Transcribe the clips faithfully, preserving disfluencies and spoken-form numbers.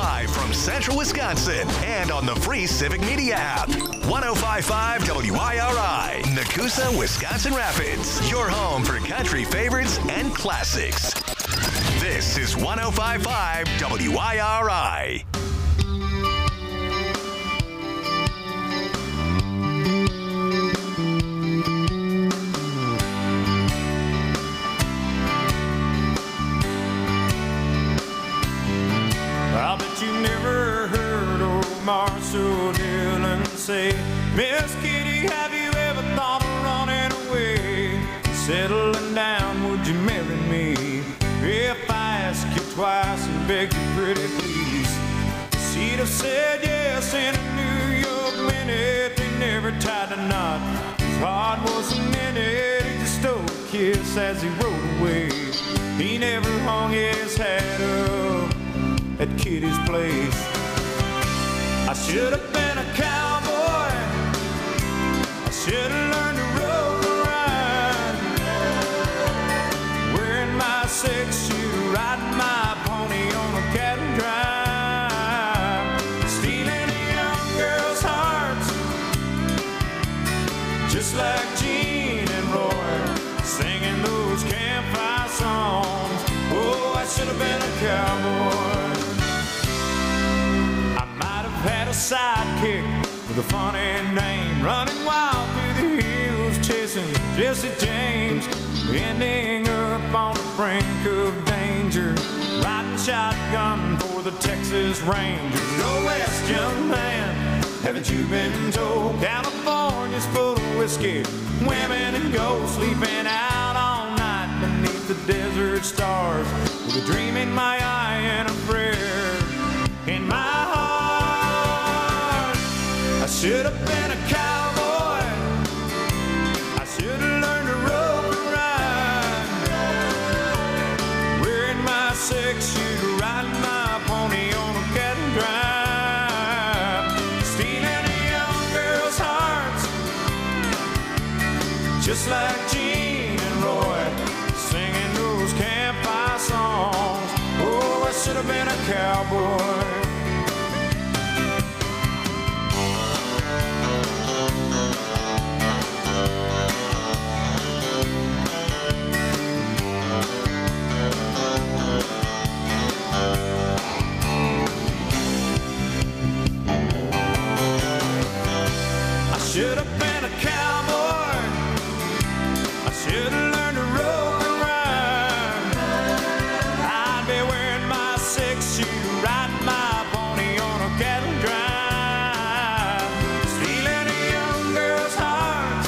Live from Central Wisconsin and on the free Civic Media app. one oh five point five W I R I, Nakusa, Wisconsin Rapids. Your home for country favorites and classics. This is one oh five point five W I R I. I bet you never heard old Marshall Dillon say, Miss Kitty, have you ever thought of running away? Settling down, would you marry me? If I ask you twice and beg you pretty please, she'd have said yes in a New York minute. They never tied a knot, his heart was a minute. He just stole a kiss as he rode away. He never hung his hat up at Kitty's place. I should have been a cowboy, I should have learned to rope and ride, wearing my six shoe, riding my pony on a cattle drive, stealing a young girl's hearts, just like Gene and Roy, singing those campfire songs. Oh, I should have been a cowboy. Had a sidekick with a funny name, running wild through the hills, chasing Jesse James, ending up on the brink of danger, riding shotgun for the Texas Rangers. Go west, young man, haven't you been told? California's full of whiskey, women and gold, sleeping out all night beneath the desert stars, with a dream in my eye and a prayer in my heart. I should have been a cowboy, I should have learned to rope and ride, wearing my six shoe, riding my pony on a cattle drive, stealing a young girl's hearts, just like Gene and Roy, singing those campfire songs. Oh, I should have been a cowboy. Should have been a cowboy, I should have learned to rope and ride, I'd be wearing my six shoe, riding my pony on a cattle drive, stealing a young girl's heart,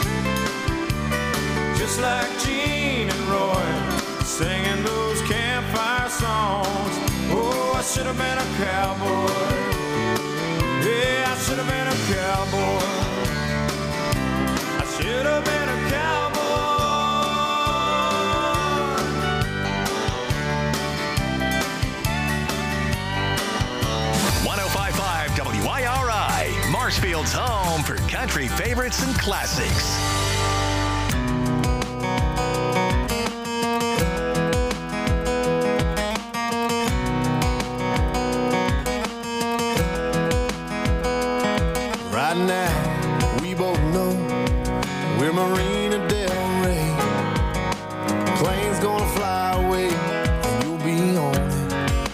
just like Gene and Roy, singing those campfire songs. Oh, I should have been a cowboy. Yeah, I should have been a cowboy. I should have been a cowboy. one oh five point five W I R I, Marshfield's home for country favorites and classics. Right now, we both know we're Marina Del Rey. Plane's gonna fly away, and you'll be on it.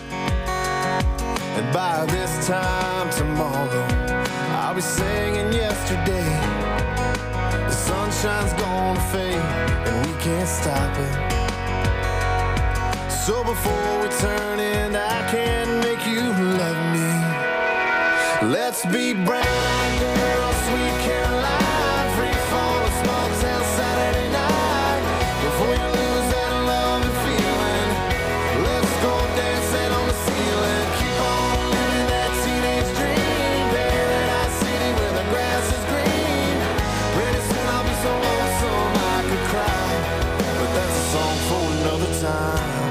And by this time tomorrow, I'll be singing yesterday. The sunshine's gonna fade, and we can't stop it. So before we turn in, I can make you love me. Let's be brown girls, sweet Caroline, free fall, small town Saturday night. Before you lose that love and feeling, let's go dancing on the ceiling. Keep on living that teenage dream, paradise city where the grass is green. Pretty soon I'll be so lonesome I could cry, but that's a song for another time.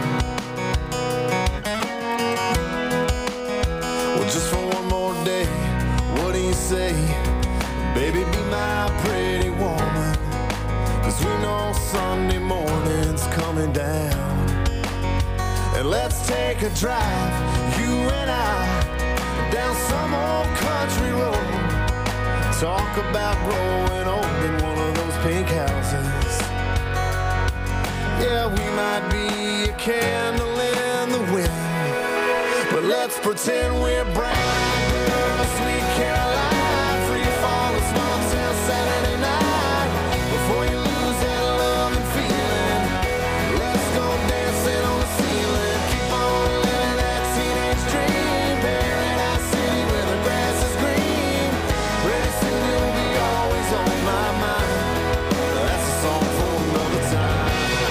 Well, just for one more day, what do you say? Baby, be my pretty woman, 'cause we know Sunday morning's coming down. And let's take a drive, you and I, talk about growing old in one of those pink houses. Yeah, we might be a candle in the wind, but let's pretend we're brown girl, sweet Caroline, free fall, a small town Saturday night. Before you lose that love and feeling, let's go dancing on the ceiling. Keep on living that teenage dream, Paradise City where the grass is green. Pretty soon you'll be always on my mind. That's a song for another time.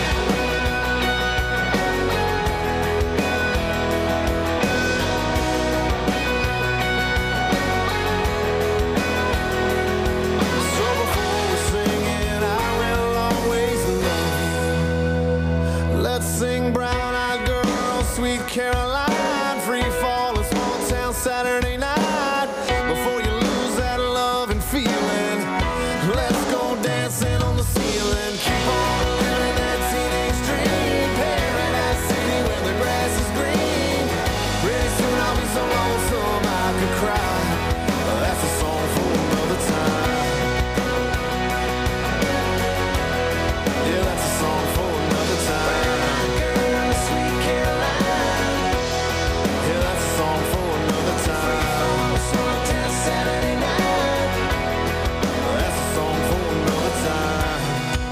So before we sing it, I will always love you. Let's sing Brown-Eyed Girl, Sweet Caroline, free fall, a small town Saturday night. Before you lose that love and feeling, let's go dancing on the ceiling. Keep on living that teenage dream, Paradise City where the grass is green. Pretty soon I'll be so lonesome I could cry. That's a song for another time. Yeah, that's a song for another time. Girl, sweet Caroline. Yeah, that's a song for another time. Small town Saturday night. That's a song for another time.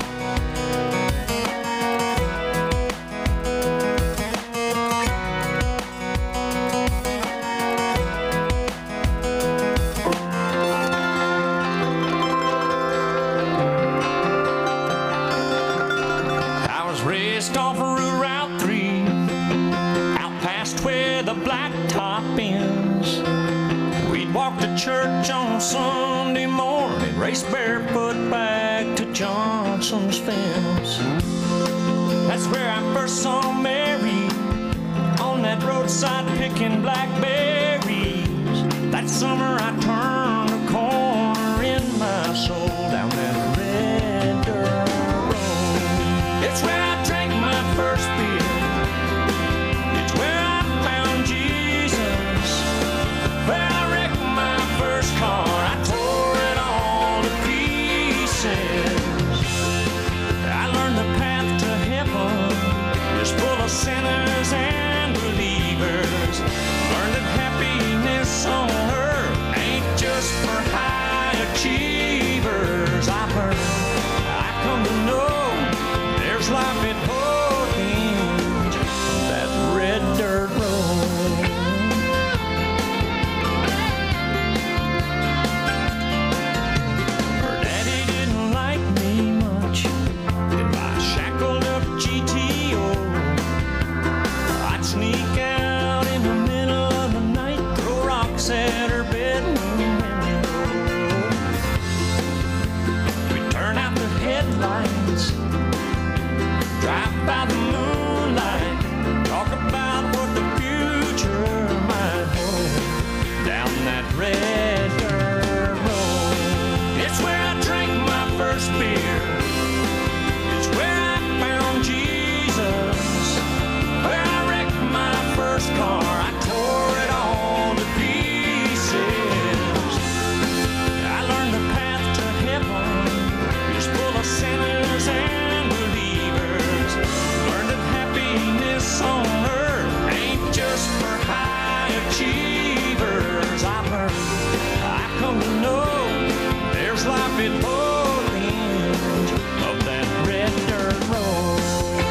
I was raised off of Route three, out past where the blacktop ends. We'd walk to church on Sunday morning, race barefoot back to Johnson's fence. That's where I first saw Mary, on that roadside picking blackberries. That summer I turned a corner in my soul down that red dirt road. It's where I drank my first beer. It's where I found Jesus. Where I wrecked my first car. I tore it all to pieces. I learned the path to heaven is full of sinners and believers. Learned that happiness on earth ain't just for high achievers. I've learned, I come to know there's life at both ends of that red dirt road. Her daddy didn't like me much if I shackled up G T O. I'd sneak out in the middle of the night, throw rocks at her bedroom window. We'd turn out the headlights, drive by the moonlight, talk about what the future might hold down that red dirt road. It's where I drank my first beer. It's where I found Jesus. Where I wrecked my first car. I tore it all to pieces. I learned the path to heaven is full of sinners and believers. Learned that happiness on earth ain't just for high achievers. I learned, I come to know there's life at both ends of that red dirt road.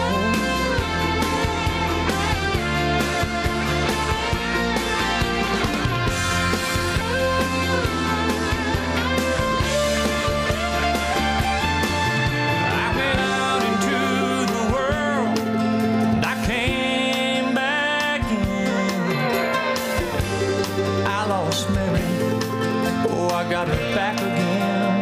I went out into the world and I came back in. I lost Mary, oh, I got her back again.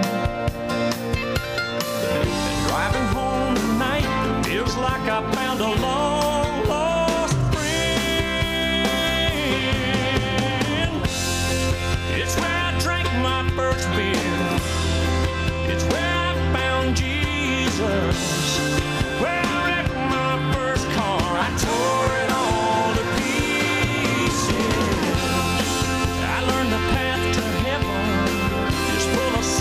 And driving home tonight feels like I found a long lost friend. It's where I drank my first beer. It's where I found Jesus. Where I wrecked my first car. I tore it all to pieces. I learned the path to heaven is full of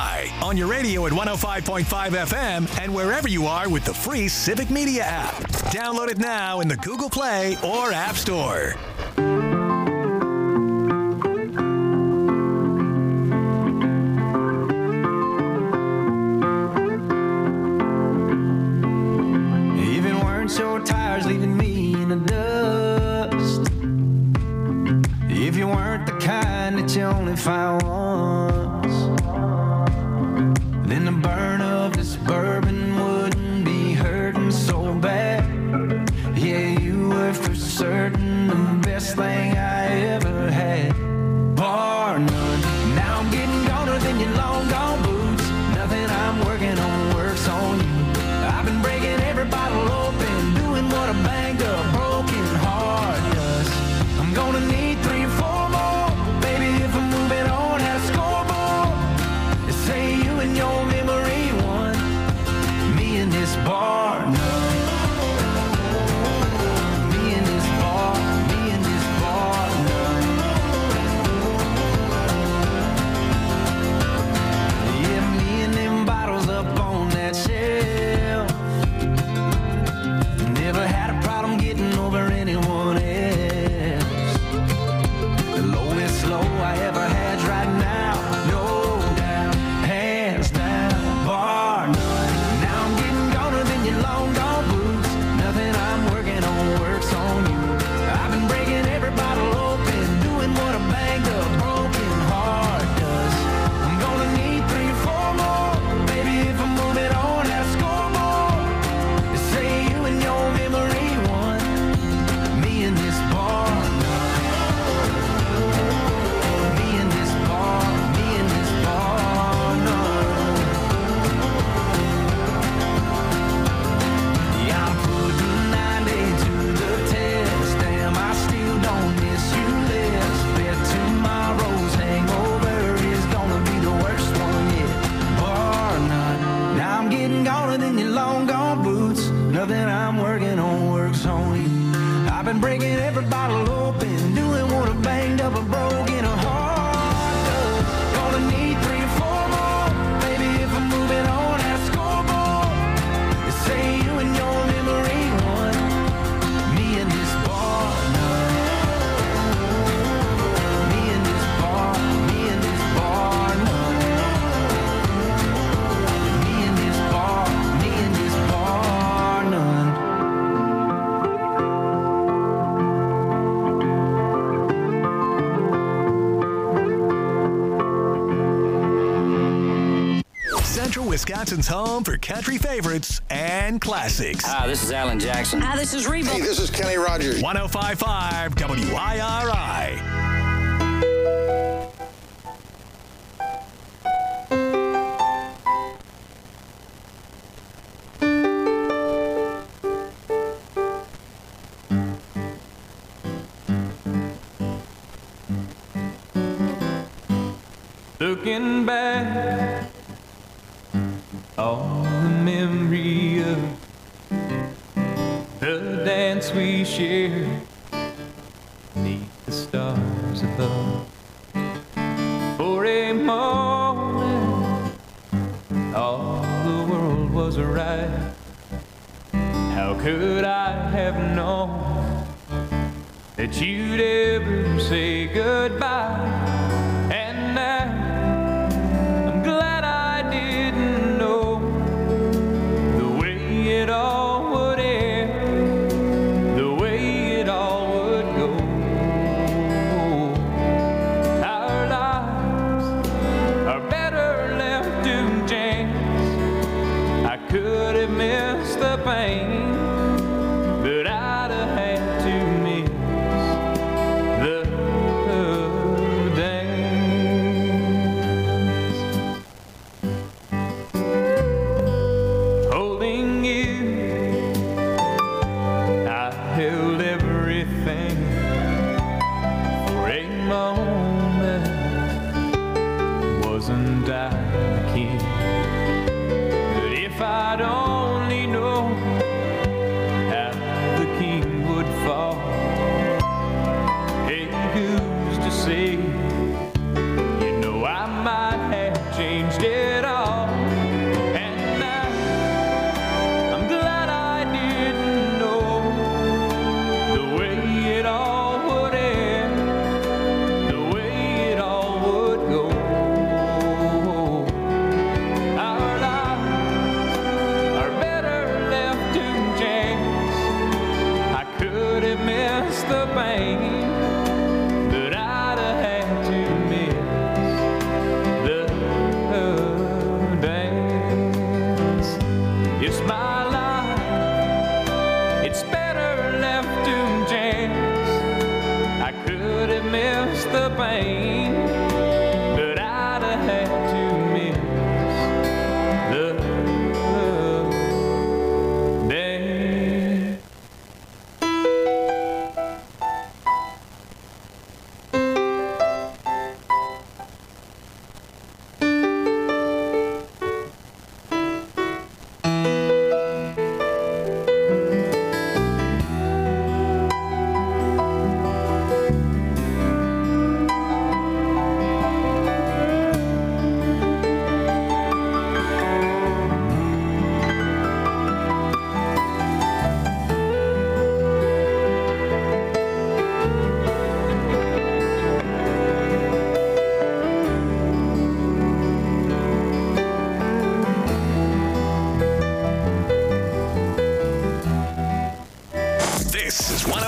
I on your radio at one oh five point five F M and wherever you are with the free Civic Media app. Download it now in the Google Play or App Store. Even weren't your tires leaving me in the dust. If you weren't the kind that you only find once, then the burn of this bourbon wouldn't be hurting so bad. Yeah, you were for certain the best thing I ever had. Bar none. Now I'm getting goner than your long gone boots. Nothing I'm working on works on you. I've been breaking every bottle open, doing what a banged up broken heart does. I'm gonna need three or four more, baby, if I'm moving on at a scoreboard. They say you and your memory won, me in this bar none. Me in this bar, me in this bar none. Yeah, me and them bottles up on that shelf. Never had a problem getting over anyone else. The lowest low I ever had's right now, no doubt, hands down, bar none. Now I'm getting goner than your long gone boots. Nothing I'm working on works on you. I've been breaking every bottle open, doing what a banged up broken heart does. I'm gonna need three or four more, baby, if I'm moving on at a scoreboard. They say you and your memory won, me in this bar none. Me in this bar, me in this bar none. Yeah, I'm putting ninety to the test. Damn, I still don't miss you less. Bet tomorrow's hangover is gonna be the worst one yet. Bar none. Now I'm getting goner than your long gone boots. Nothing I'm working on works on you. I've been breaking every bottle open, doing what a banged up a broken heart does. Gonna need three or four more, baby, if I'm moving on at a scoreboard. They say you and your memory won, me in this bar none. Me in this bar, me in this bar none. Me in this bar, me in this bar none. Central Wisconsin's home for country favorites and classics. Hi, this is Alan Jackson. Hi, this is Reba. Hey, this is Kenny Rogers. one oh five point five W I R I. Looking back, all the memory of the dance we shared beneath the stars above. For a moment, all the world was right. How could I have known that you'd ever say goodbye? And now I'm glad I didn't know the way it all would end, the way it all would go. Our lives are better left to chance. I could have missed the pain, but I'd have had to miss the dance. Holding you, I held everything for a moment. Wasn't I the king? But if I'd only known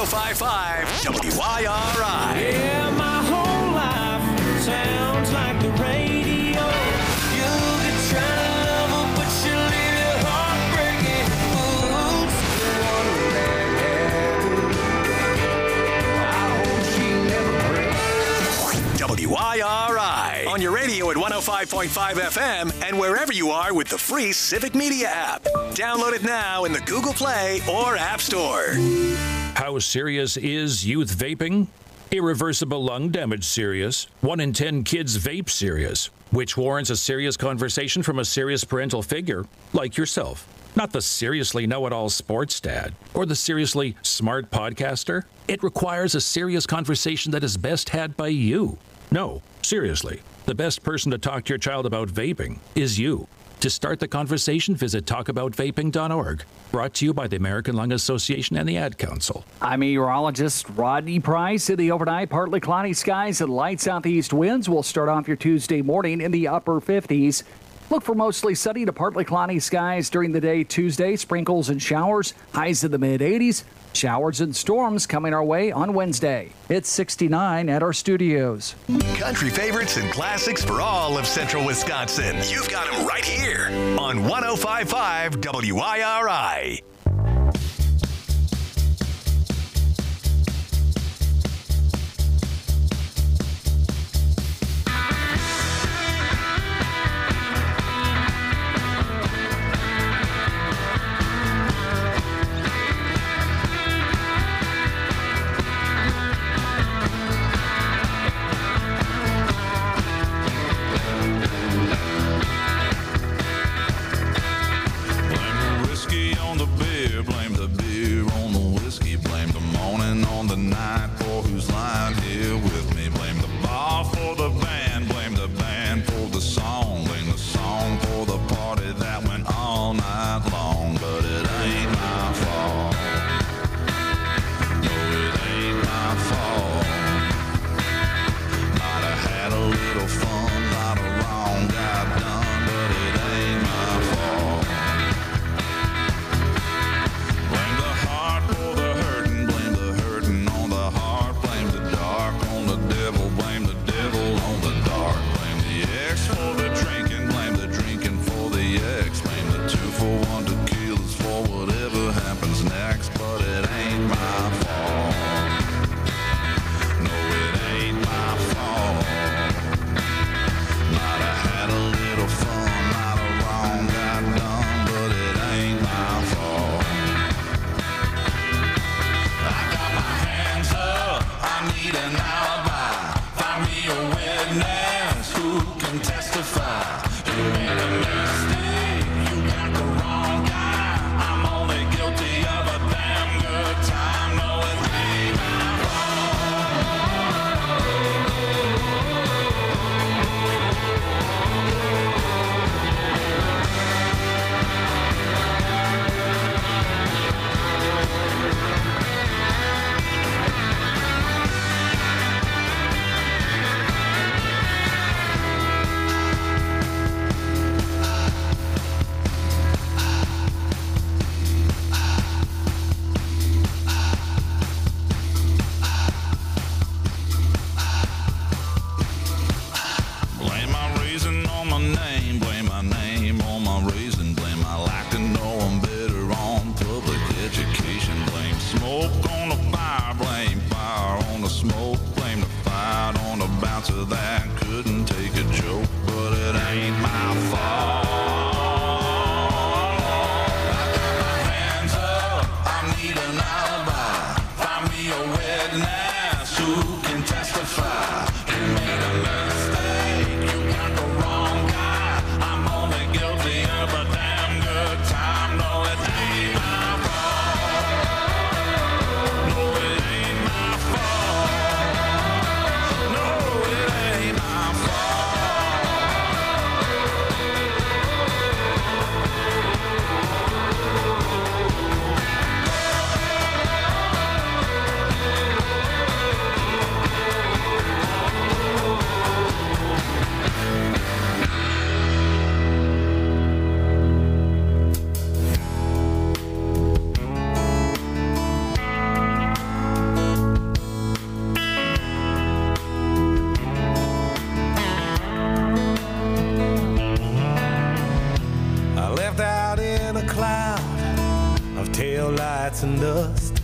oh five point five W I R I. Yeah, my whole life sounds like the radio. You could try to love her, but she'll leave your heart breaking. I hope she never breaks. W I R I. On your radio at one oh five point five F M and wherever you are with the free Civic Media app. Download it now in the Google Play or App Store. How serious is youth vaping? Irreversible lung damage serious. One in ten kids vape serious, which warrants a serious conversation from a serious parental figure like yourself. Not the seriously know-it-all sports dad or the seriously smart podcaster. It requires a serious conversation that is best had by you. No, seriously, the best person to talk to your child about vaping is you. To start the conversation, visit talk about vaping dot org. Brought to you by the American Lung Association and the Ad Council. I'm meteorologist Rodney Price. In the overnight, partly cloudy skies and light southeast winds will start off your Tuesday morning in the upper fifties. Look for mostly sunny to partly cloudy skies during the day Tuesday. Sprinkles and showers, highs in the mid eighties. Showers and storms coming our way on Wednesday. It's sixty-nine at our studios. Country favorites and classics for all of central Wisconsin. You've got them right here on one oh five point five W I R I. Whiskey on the bed. tail lights and dust.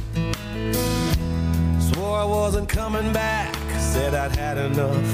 Swore I wasn't coming back, said I'd had enough.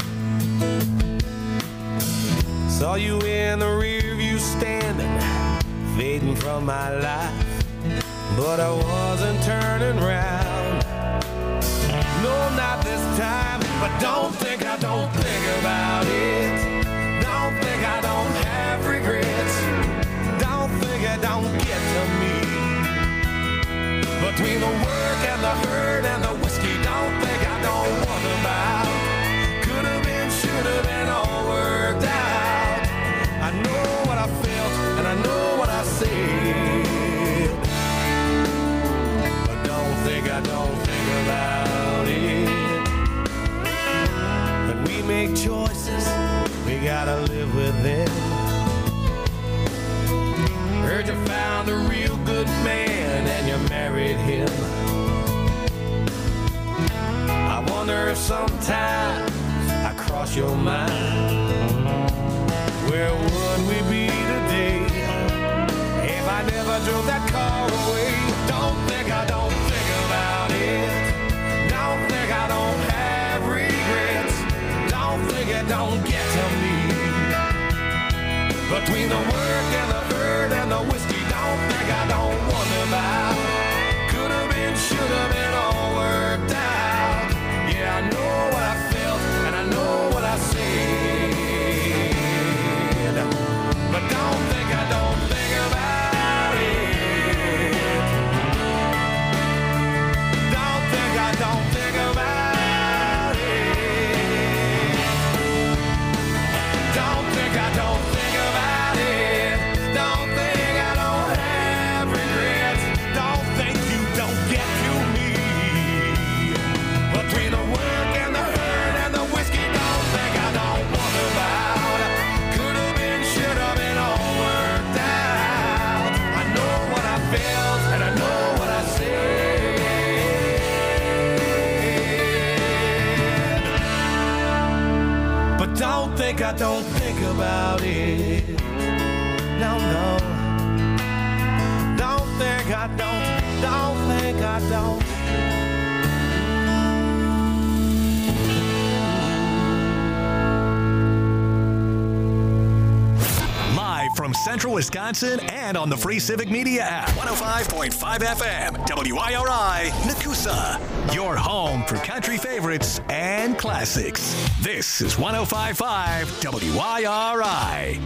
Saw you in the rear view standing, fading from my life, but I wasn't turning round. No, not this time, but don't think I don't think about it. Don't think I don't have regrets. Don't think it don't get to me. Between the work and the hurt and the whiskey, don't think I don't wonder about. Could have been, should have been, all worked out. I know what I felt and I know what I said, but don't think I don't think about it. When we make choices, we gotta live with them. Heard you found a real good man and you married him. I wonder if sometimes I cross your mind. Where would we be today if I never drove that car away? Don't think I don't think about it. Don't think I don't have regrets. Don't think it don't get to me. Between the work and the hurt and the whiskey, don't think I don't wonder about. Could have been, should have been, all worked out. Yeah, I know what I felt and I know what I said, but don't think I don't think about it. Don't think I don't think about it. Don't think I don't think about it. Don't think I don't have regrets. Don't think you don't get to me. Between the work and the hurt and the whiskey, don't think I don't wonder about. Could have been, should have been, all worked out. I know what I felt and I know what I said, but don't think I don't think about it. No, no. Don't think I don't, don't think I don't. Live from Central Wisconsin and on the free Civic Media app. one oh five point five F M, W I R I, Nakusa. Your home for country favorites and classics. This is one oh five point five W I R I.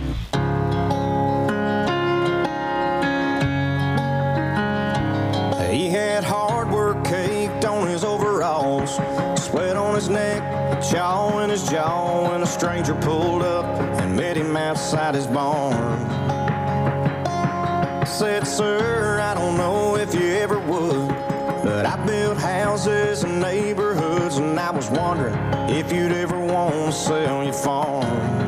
He had hard work caked on his overalls, sweat on his neck, chaw in his jaw, when a stranger pulled up and met him outside his barn. Said, sir, I don't know if you ever would, but I built houses and neighborhoods, and I was wondering if you'd ever want to sell your farm.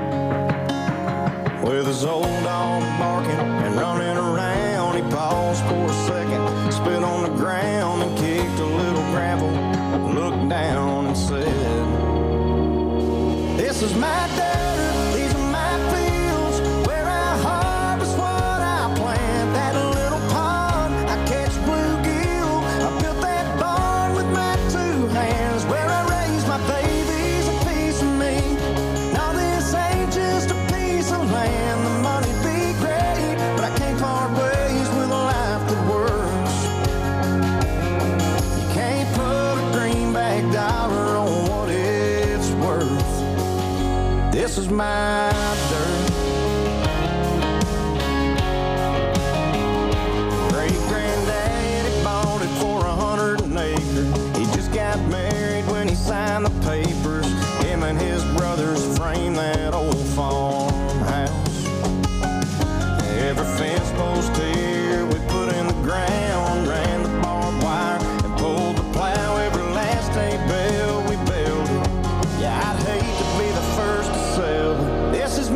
With his old dog barking and running around, he paused for a second, spit on the ground and kicked a little gravel, looked down and said, this is my dirt, these are my fields, where I harvest what I plant. That little pond, I catch bluegill, I built that barn with my two hands, where I raise my babies, a piece of me. Now this ain't just a piece of land, the money be great, but I can't part ways with a life that works. You can't put a greenback dollar on what it's worth. This is my dirt. Great granddaddy bought it for a hundred an acre. He just got married when he signed the papers. Him and his brothers framed that old farmhouse. Every fence post here we put in the ground, ran the barbed wire and pulled the plow. Every last hay bale we built it. Yeah, I'd hate to be the first to sell, but this is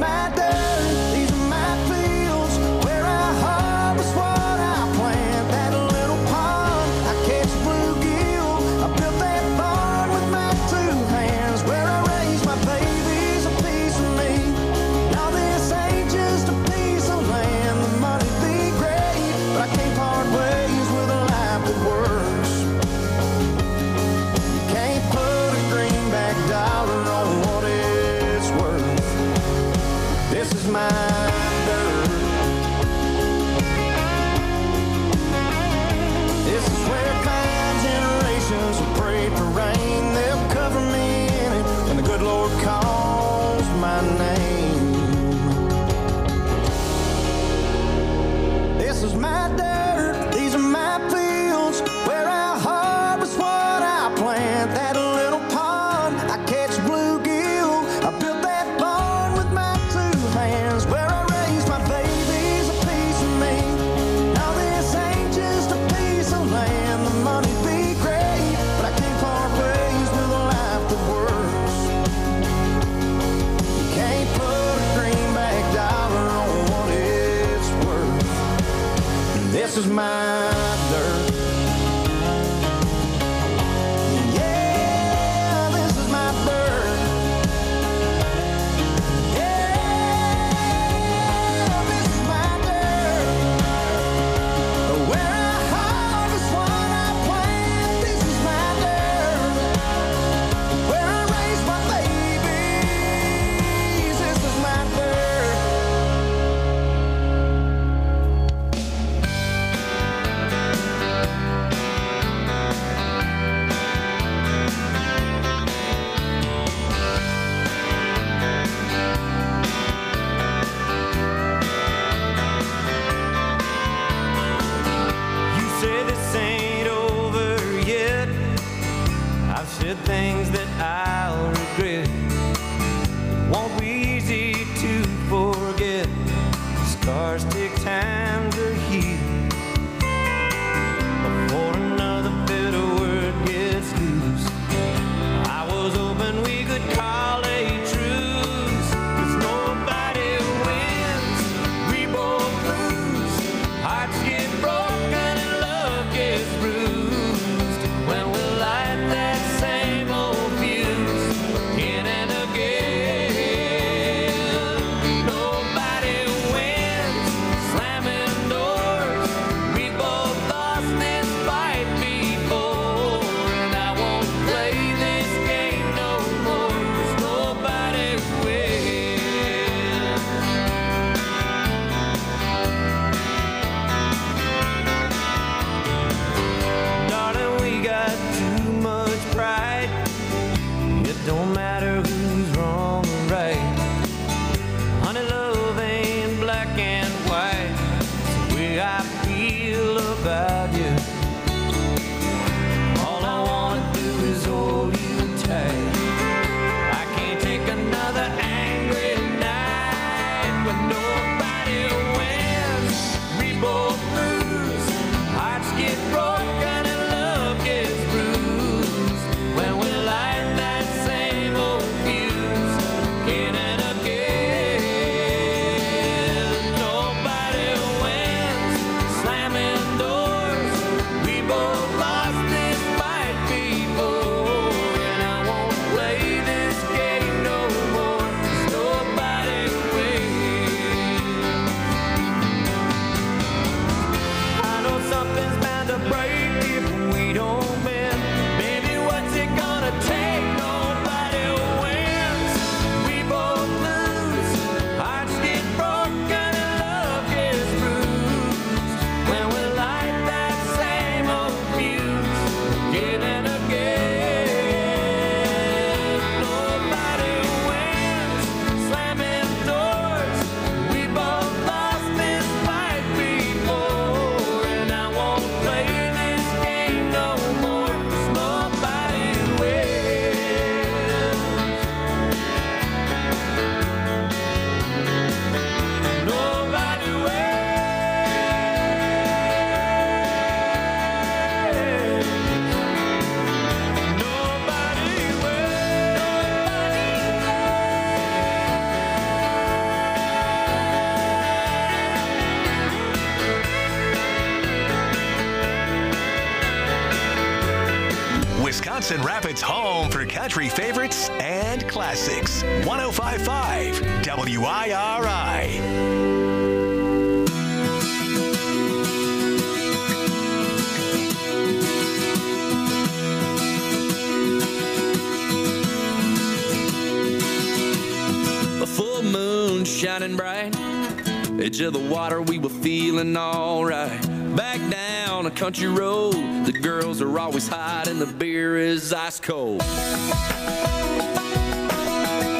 is my dirt, these are my fields, where I harvest what I plant. That little pond, I catch bluegill. I built that barn with my two hands, where I raise my babies, a piece of me. Now this ain't just a piece of land. The money be great, but I can't part ways with a life that works. You can't put a greenback dollar on what it's worth. This is my dirt. Yeah, this is my dirt. Yeah, this is my dirt. Where I harvest what I plant. This is my dirt. Where I raise my babies. This is my dirt. You say this ain't over yet. I've said things that I'll regret. Won't be easy to forget. Scars take time to heal. Before another bitter word gets loose, I was hoping we could call a truce. 'Cause nobody wins, we both lose. Hearts get broken and love gets bruised. When we light that same old fuse again and again. Nobody wins, slamming doors. We both lost this fight before, and I won't play this game no more. 'Cause nobody wins. Darling, we got too much pride. It don't matter who's wrong or right. Honey, love ain't black and white. It's the way I feel about you. All I wanna do is hold you tight. I can't take another angry night when nobody wins. We both lose. Hearts get broken and love gets bruised. When we light that same old fuse again and again. Nobody wins, slamming doors. We both lost this fight before, and I won't play this game no more. 'Cause nobody wins. I know something's bound to break if we don't bend. Baby, what's it gonna take? Nobody wins. We both lose. Hearts get broken and love gets bruised. When we light that same old fuse again and again. Nobody wins, slamming doors. We both lost this fight before, and I won't play this game no more. 'Cause nobody wins. Nobody wins. Nobody Wisconsin Rapids' home for country favorites and classics. one oh five point five W I R I. A full moon shining bright, edge of the water, we were feeling alright. Back down a country road, the girls are always hot and the beer is ice cold.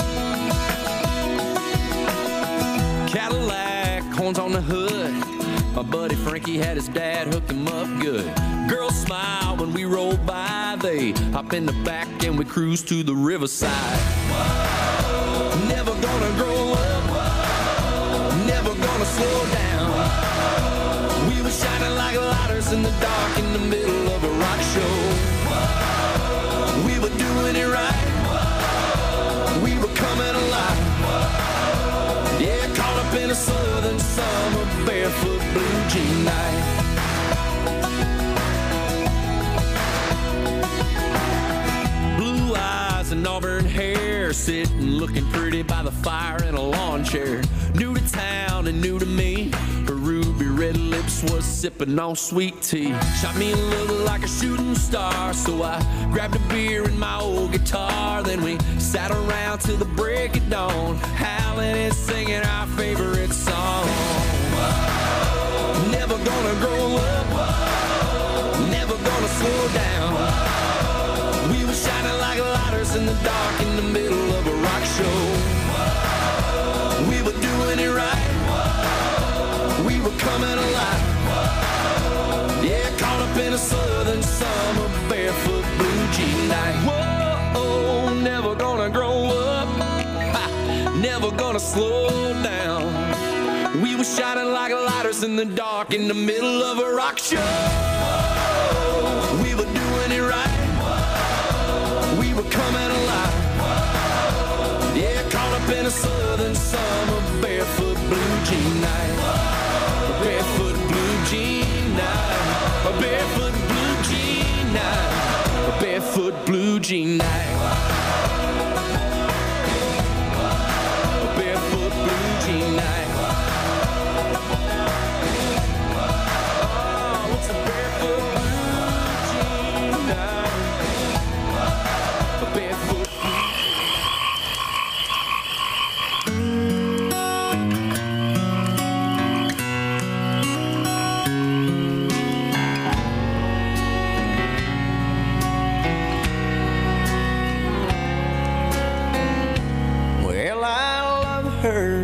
Cadillac, horns on the hood, My buddy Frankie had his dad hook him up good. Girls smile when we roll by. They hop in the back and we cruise to the riverside. Whoa. Never gonna grow up. Whoa. Never gonna slow down. Whoa. We were shining like lighters in the dark in the middle of a rock show. Whoa. We were doing it right. Whoa. We were coming alive. Whoa. Yeah, caught up in a southern summer barefoot blue jean night. Blue eyes and auburn hair, sitting looking pretty by the fire in a lawn chair. New to town and new to me, her ruby red lips was sipping on sweet tea. Shot me a look like a shooting star, so I grabbed a beer and my old guitar. Then we sat around till the break of dawn, howling and singing our favorite song. Whoa. Never gonna grow up. Whoa. Never gonna slow down. Whoa. We were shining like lighters in the dark in the middle of a rock show. Whoa. We were doing it right. Whoa. We were coming alive. Whoa. Yeah, caught up in a southern summer barefoot blue jean night. Whoa, never gonna grow up. Ha, never gonna slow down. We were shining like lighters in the dark in the middle of a rock show. Whoa. We were doing it right. Whoa. We were coming alive. Whoa. Yeah, caught up in a southern summer barefoot blue jean night. Whoa. A barefoot blue jean night. A barefoot blue jean night. A barefoot blue jean night. A barefoot blue jean night. Her,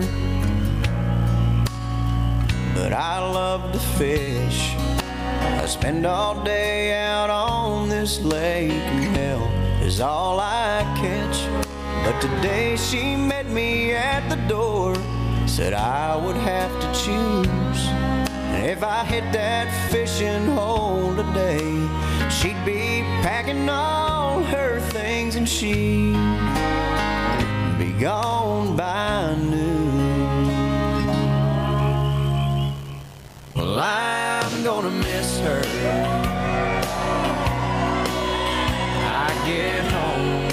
but I love to fish. I spend all day out on this lake, and hell is all I catch. But today she met me at the door, said I would have to choose. And if I hit that fishing hole today, she'd be packing all her things and she'd be gone by noon. Well, I'm gonna miss her. I get home.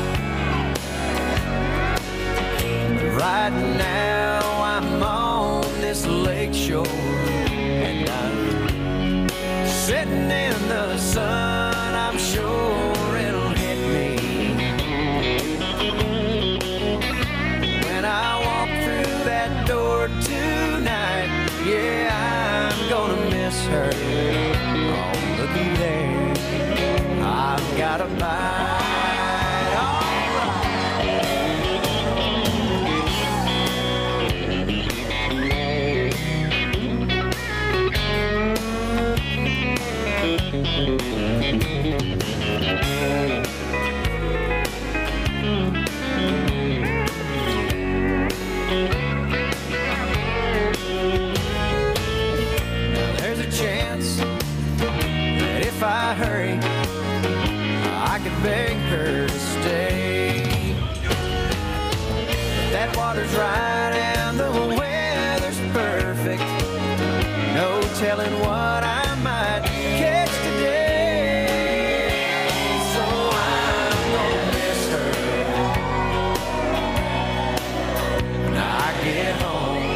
Right now I'm on this lake shore, and I'm sitting in the sun. I'm sure it'll hit me when I walk through that door tonight. Yeah, I'm gonna miss her. Oh, looky there, I've got a bite. If I hurry, I could beg her to stay. But that water's right and the weather's perfect. No telling what I might catch today. So I'm gonna miss her when I get home.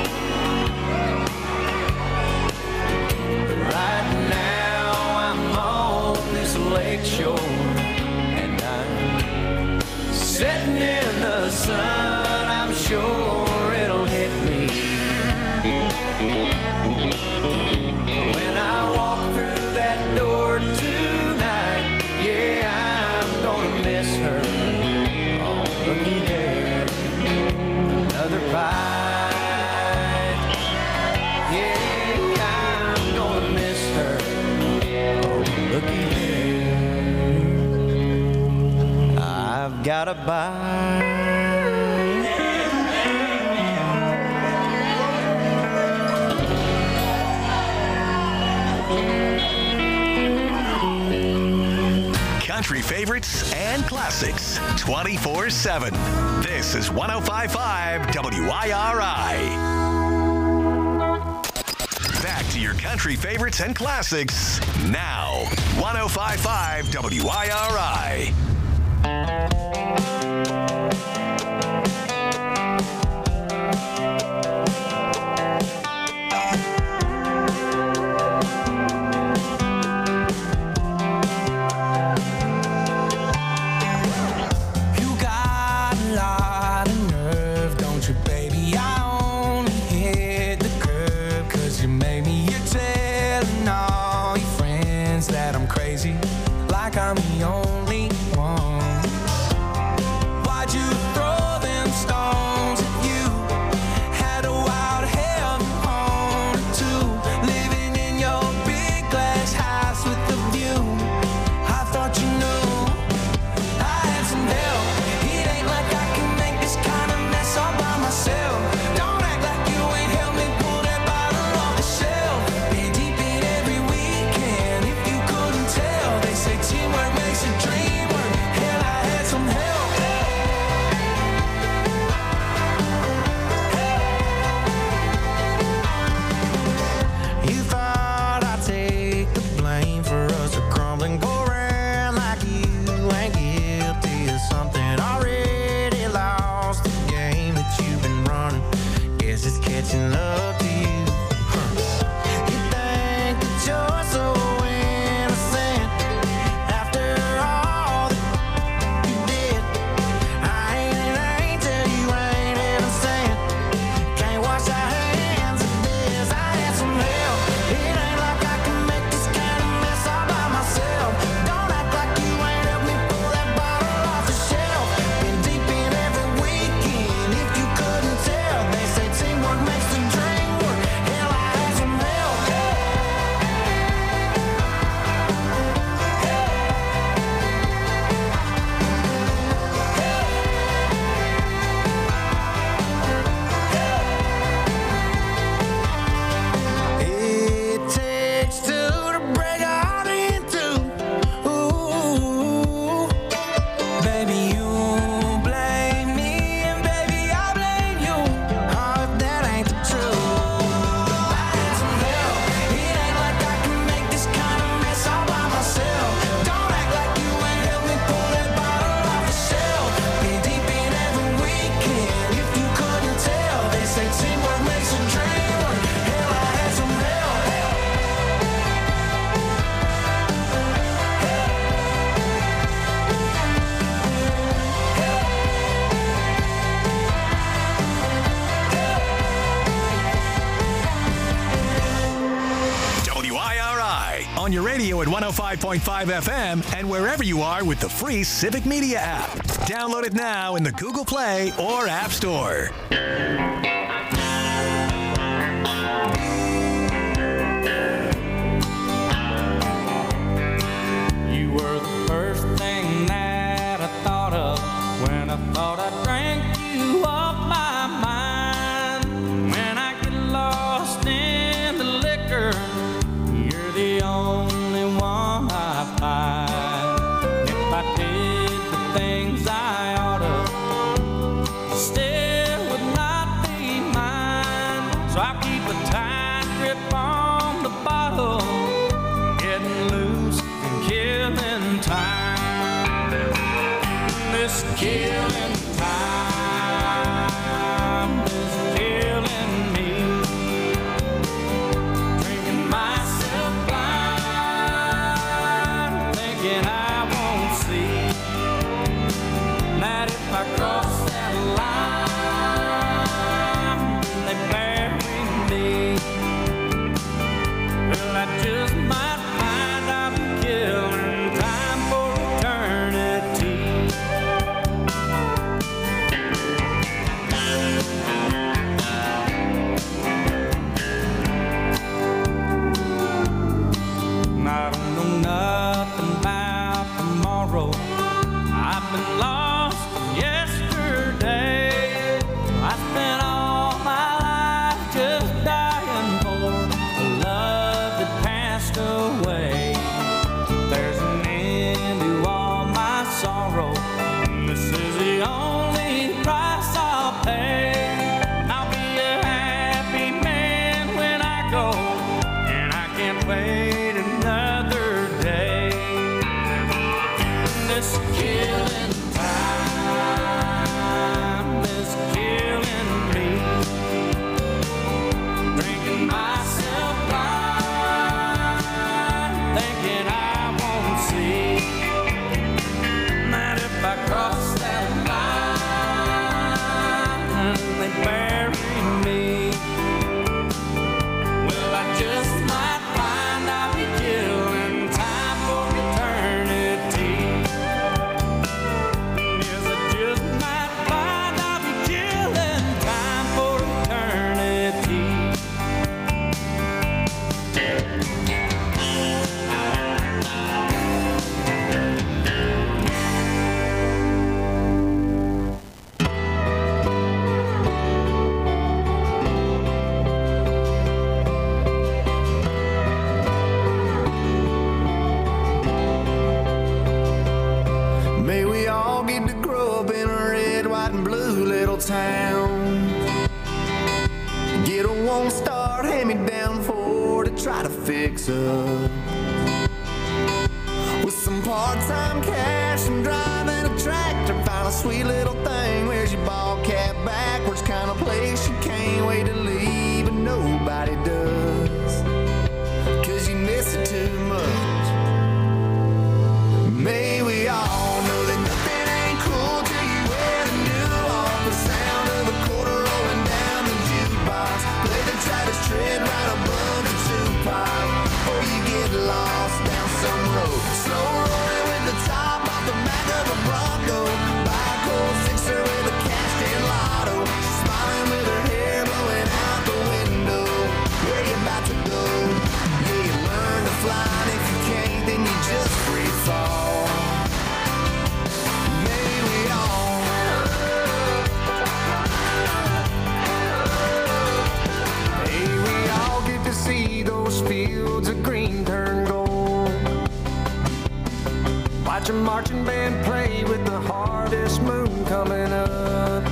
But right now I'm on this lake shore, and I'm sitting in the sun. I'm sure it'll hit me when I walk through that door tonight. Yeah, I'm gonna miss her. Oh, looky there, another bite. Yeah, gotta buy. Country favorites and classics twenty-four seven. This is one oh five point five W I R I. Back to your country favorites and classics now. one oh five point five W I R I. Like I'm the only one. Why'd you throw them stones at you? Had a wild heaven on it too. Living in your big glass house with the view. I thought you knew I had some help. It ain't like I can make this kind of mess all by myself. Don't act like you ain't helped me pull that bottle off the shelf. Been deep in every weekend. If you couldn't tell, they say teamwork makes a dream work. Hell, I had some help. You thought I'd take the blame for us to crumble and go around like you ain't guilty of something already lost. The game that you've been running, guess it's catching up to you. Huh. You think that you're so innocent after all that you did. I ain't an angel, you ain't innocent. Can't wash our hands of this. I had some help. It ain't like I can make this kind of mess all by myself. Don't act like you ain't helped me pull that bottle off the shelf. Been deep in every weekend. If you couldn't tell, they say teamwork makes the dream work. Hell, I had some help. It takes two to break a heart in two. Ooh, baby, you blame me, and baby, I blame you. Oh, if that ain't the truth. I had some help. It ain't like I can make this kind of mess all by myself. Don't act like you ain't helped me pull that bottle off the shelf. Been deep in every weekend. If you couldn't tell, they say teamwork makes a dream work. Hell, I had some help. W I R I on your radio at one oh five point five F M and wherever you are with the free Civic Media app. Download it now in the Google Play or App Store. You were the first thing that I thought of when I thought I drank you off my mind. When I get lost in the liquor, you're the only one I find. If I did the things I oughta, still would not be mine. So I keep a tight grip on the bottle, getting loose and killing time. This killing time is killing me. Drinking myself blind, thinking I won't see that if I cross that line, they bury me. Well, I just might find I'm killing time for eternity. me down for to try to fix up. With some part-time cash and driving a tractor, found a sweet little thing. Wears your ball cap backwards, kind of place you can't wait to leave, but nobody does, 'cause you miss it too much. May we all know that nothing ain't cool till you wear the new off. The sound of a quarter rolling down the jukebox. Play the Travis Tritt right above the two-pipe, or you get lost down some road. Slow rolling with the top off the back of a Bronco. Buy a cold sixer with a cashed-in lotto. She's smiling with her hair blowing out the window. Where you about to go? Yeah, you learn to fly, and if you can't, then you just free fall. May we all May we all get to see those fields of green turn gold. Watch a marching band play with the hardest moon coming up,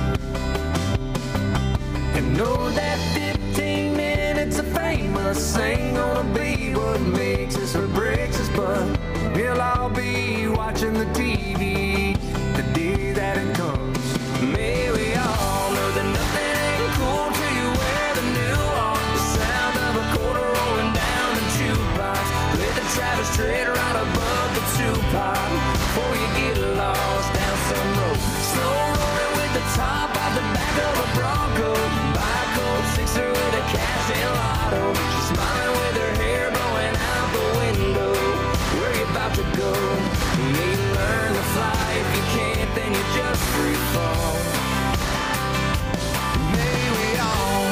and know that fifteen minutes of famous ain't gonna be what makes us or breaks us, but we'll all be watching the T V the day that it comes. May we all know that nothing ain't cool till you wear the new off. The sound of a quarter rolling down the jukebox. With the Travis Tritt right above the two-pipe, before you get lost down some road. Slow rolling with the top out the back of a Bronco. Buy a cold sixer with a cash-in lotto. She's smiling with her hair blowing out the window. Where you about to go? You need to learn to fly. If you can't, then you just free fall. May we all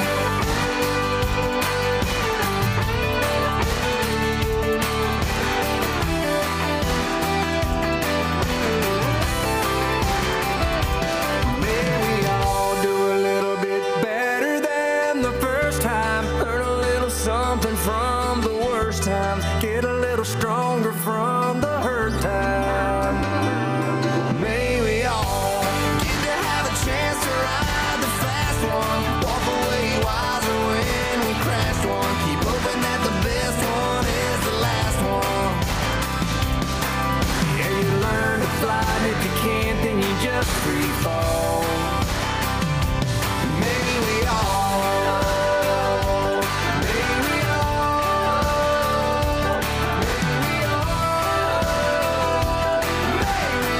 May we all do a little bit better than the first time. Learn a little something from the worst times. Get a little stronger from the hurt time. May we all get to have a chance to ride the fast one. Walk away wiser when we crashed one. Keep hoping that the best one is the last one. Yeah, you learn to fly, and if you can't, then you just free fall. May we all May we all May we all May we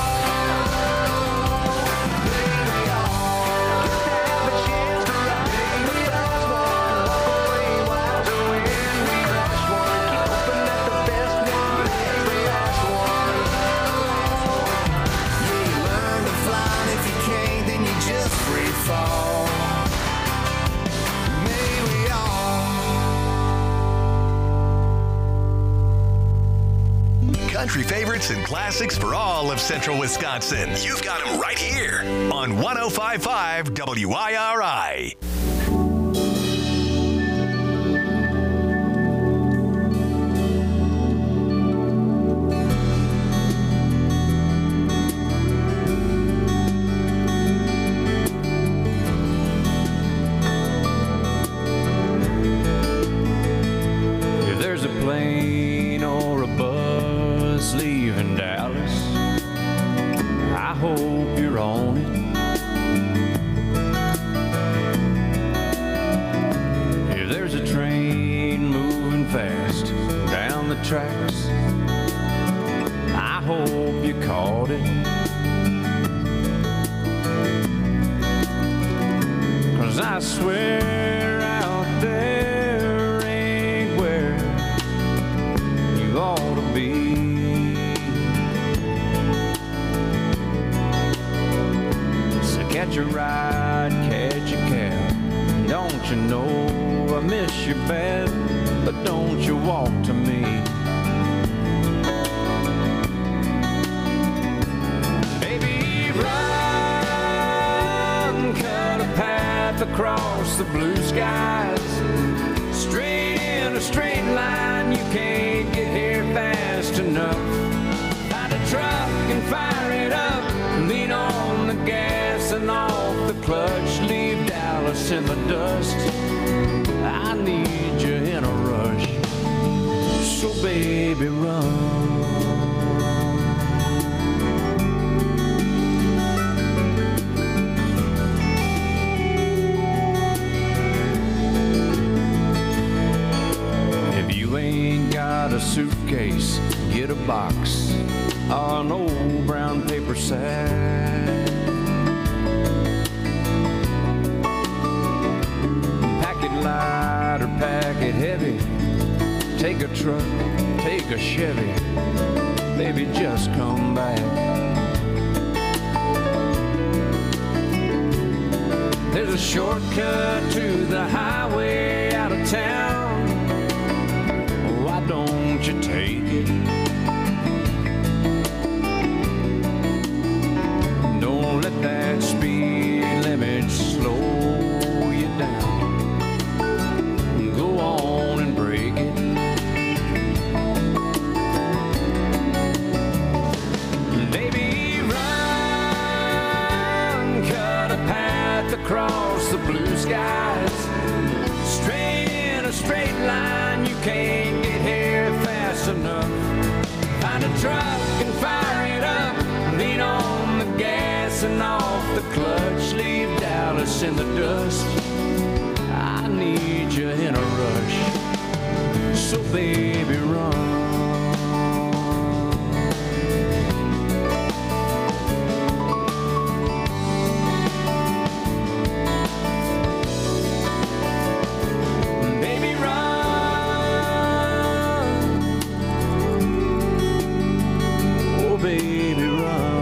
all May we all have a chance to ride the fast one. Walk away wiser when we crash one. Keep hoping that the best one is the last one. Yeah, you learn to fly, and if you can't, then you just free fall. May we all Country favorites and classics for all of central Wisconsin. You've got them right here on one oh five point five W I R I. If there's a plane or a bus leaving Dallas, I hope you're on it. If there's a train moving fast down the tracks, I hope you caught it. 'Cause I swear out there ain't where you ought to be. So catch a ride, catch a cab. Don't you know I miss you bad, but don't you walk to me. Baby, run, cut a path across the blue skies. Straight in a straight line, you can't get here fast enough. Find a truck and fire it up, lean on the gas and off the clutch. Leave Dallas in the dust, I need baby, run. If you ain't got a suitcase, get a box or an old brown paper sack. Pack it light or pack it heavy. Take a truck, take a Chevy, baby, just come back. There's a shortcut to the highway out of town. Why don't you take it? Don't let that speed limit slow you down. Go on and break it. Baby, run, cut a path across the blue skies. Straight in a straight line, you can't get here fast enough. Find a truck and fire it up. Lean on the gas and off the clutch. Leave Dallas in the dust. I need you in a rush. So baby, run. Baby, run. Oh, baby, run.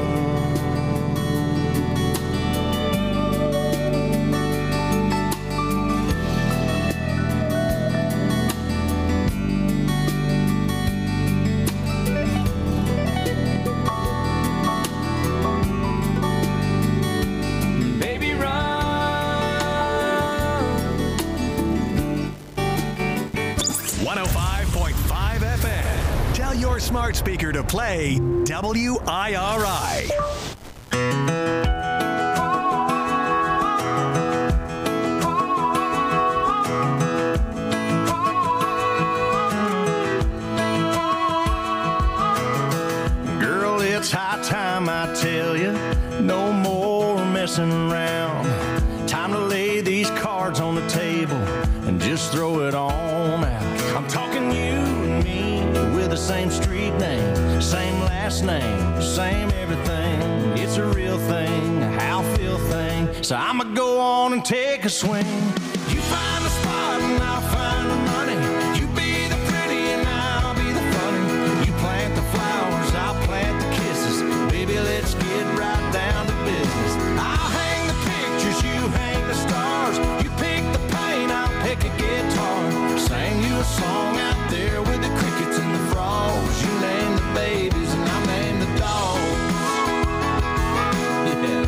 Baby, run. one oh five point five F M. Tell your smart speaker to play W I R I. Girl, it's high time I tell you, no more messing around. Time to lay these cards on the table and just throw it on out. I'm talking you and me with the same street name, same last name, same everything. It's a real thing, a how feel thing. So I'ma go on and take a swing. You find the spot and I'll find the money. You be the pretty and I'll be the funny. You plant the flowers, I'll plant the kisses. Baby, let's get right down to business. I'll hang the pictures, you hang the stars. You pick the paint, I'll pick a guitar. Sing you a song out there with the crickets and the frogs. You name the babies and I'll name the dogs. Yeah.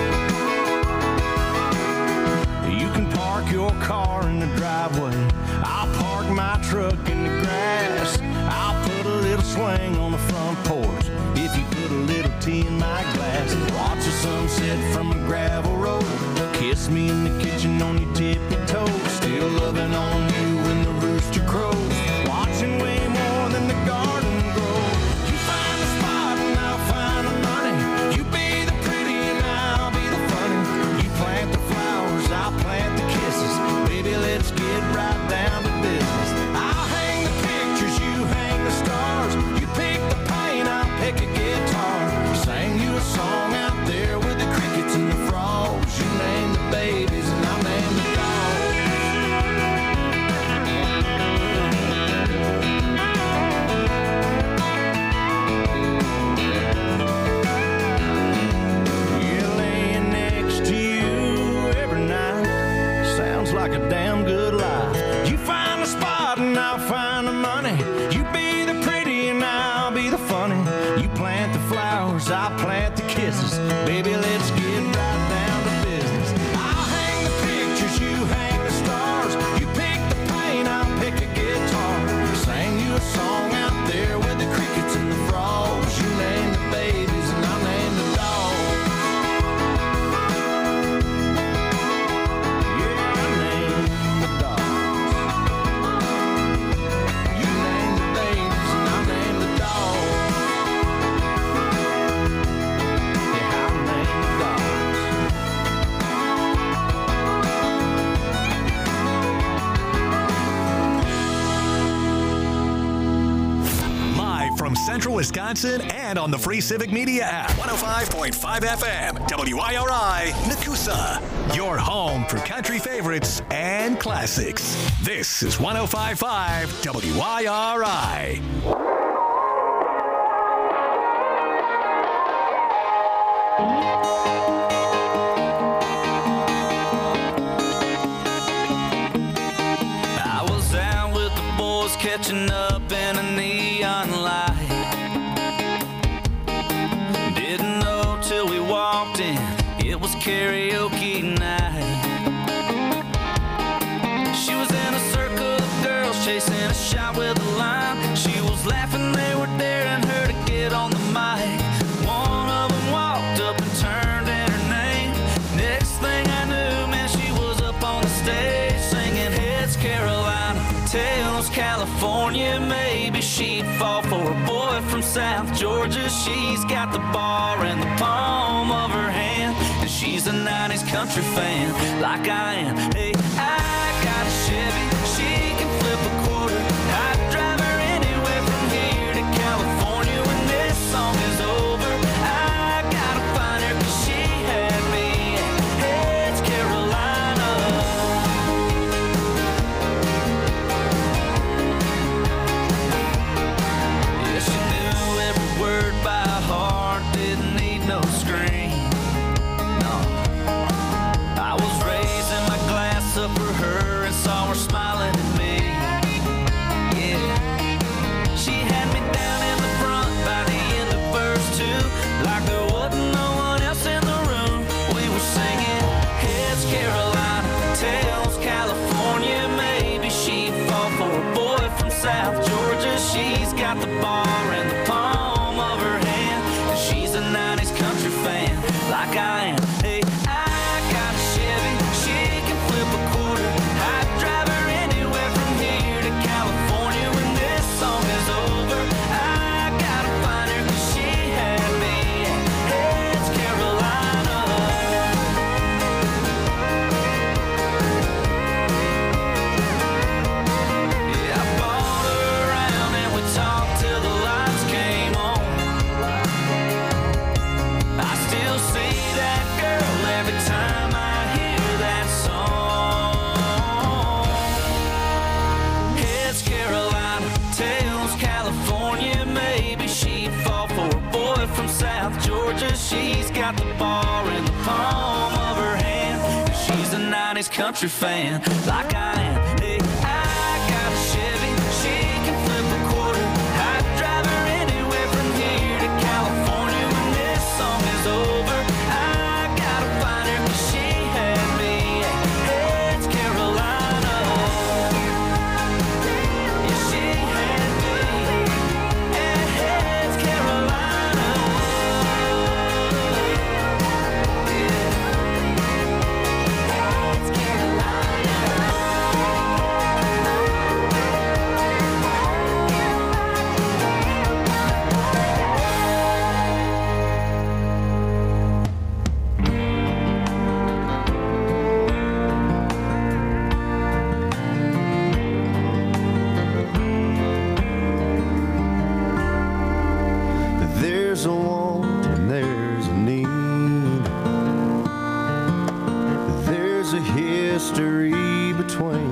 You can park your car in the driveway. I'll park my truck in the grass. I'll put a little swing on the front porch if you put a little tea in my glass. Watch the sunset from a gravel road. Kiss me in the kitchen on your tippy toes. Still loving on you when the rooster crows. Watching way more than the garden grow. You find the spot and I'll find the money. You be the pretty and I'll be the funny. You plant the flowers, I'll plant the kisses. Baby, let's get right down to business. I'll hang the pictures, you hang the stars. You pick the paint, I'll pick a guitar. Sing you a song out there with the crickets and the frogs. You name the babies and I'll name the dogs. Yeah, laying next to you every night sounds like a damn good life. You find the spot and I'll find the money. You be the pretty and I'll be the funny. You plant the flowers, I'll plant the kisses. Baby, let's get right down to business. I'll hang the pictures, you hang the stars. You pick the paint, I'll pick a guitar. Sing you a song out there with the crickets and the frogs. You name the babies and I'll name the dogs. Yeah, I name the dogs. You name the babies and Central Wisconsin and on the free Civic Media app. one oh five point five F M, W I R I, Nakusa. Your home for country favorites and classics. This is one oh five point five W I R I. I was out with the boys catching up in a neon light. Didn't know till we walked in, it was karaoke night. She was in a circle of girls chasing a shot with a line. She was laughing, they were daring her to get on the mic. One of them walked up and turned in her name. Next thing I knew, man, she was up on the stage singing Heads Carolina, Tails California. Maybe she'd fall for a boy from South Georgia. She's got the bar in the palm of her hand, and she's a nineties country fan like I am. Hey, I got a Chevy, she can flip a quarter. I'd drive her anywhere from here to California when this song is over. I gotta find her 'cause she had me at Heads Carolina. Yeah, she knew every word by heart, didn't need no screen. No, I was raising my glass up for her and saw her smiling at me. Yeah, she had me down in the front by the end of verse two, like there wasn't no one else in the room. We were singing Heads Carolina, Tails California. Maybe she'd fall for a boy from South Georgia. She's got the bar in the palm of her hand, and she's a nineties country fan like I am. Hey, I got a Chevy, she can flip a quarter. I'd drive her anywhere from here to California when this song is over. I gotta find her 'cause she had me at Heads Carolina. Yeah, I bought her around and we talked till the lights came on. I still see that girl every time I hear that song. Heads Carolina, Tails California. Maybe she'd fall for a boy from South Georgia. She's got the bar in the palm of her hand, and she's a nineties country fan like I am. Hey, I got a Chevy, she can flip a quarter. I'd drive her anywhere from here to California when this song is over. I gotta find her 'cause she had me at Heads Carolina. Yeah, she had me at Heads Carolina. Yeah. Heads Carolina. There's a want and there's a need. There's a history between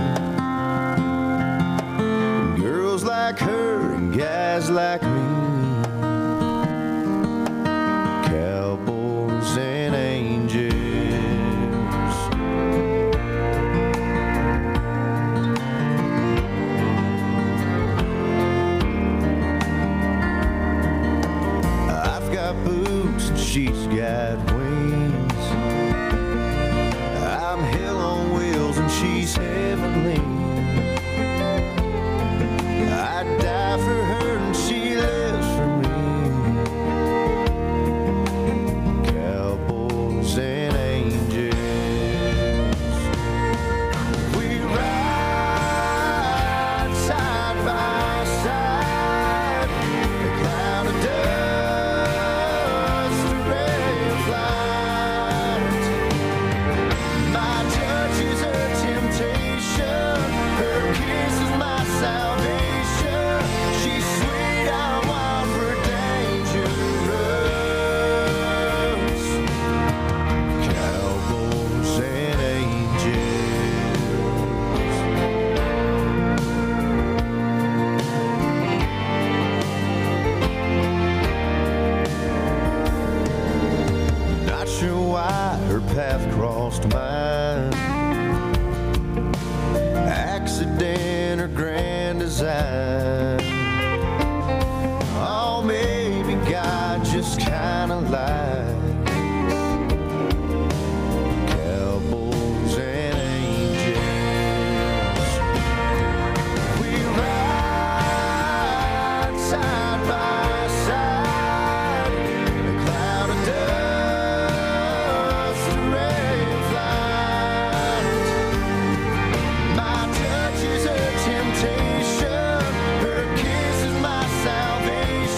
girls like her and guys like me. Cowboys and angels. I've got boots and she's got wings. I'm hell on wheels and she's heavenly. I'd die for her and she loves time.